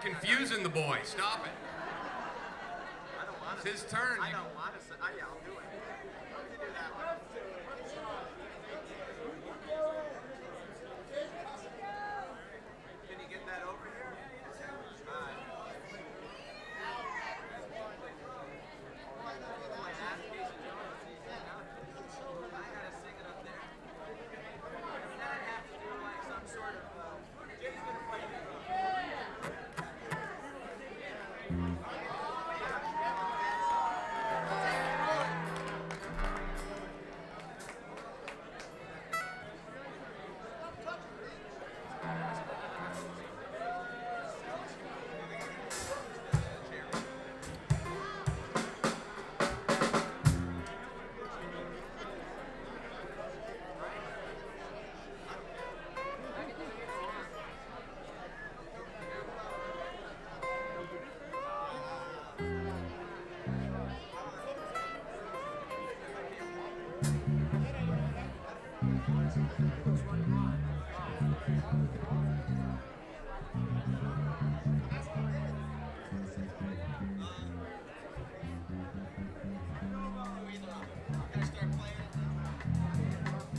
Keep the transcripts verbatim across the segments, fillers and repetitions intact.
confusing the boy. Stop it. I don't want It's his turn. I don't want to say. Oh, yeah, I'll do it. You do that one. Can you get that over here? All right. My application, I gotta sing it up there. And then I'd have to do like some sort of. Uh, Jay's gonna play the drum.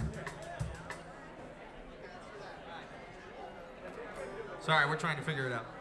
Sorry, we're trying to figure it out.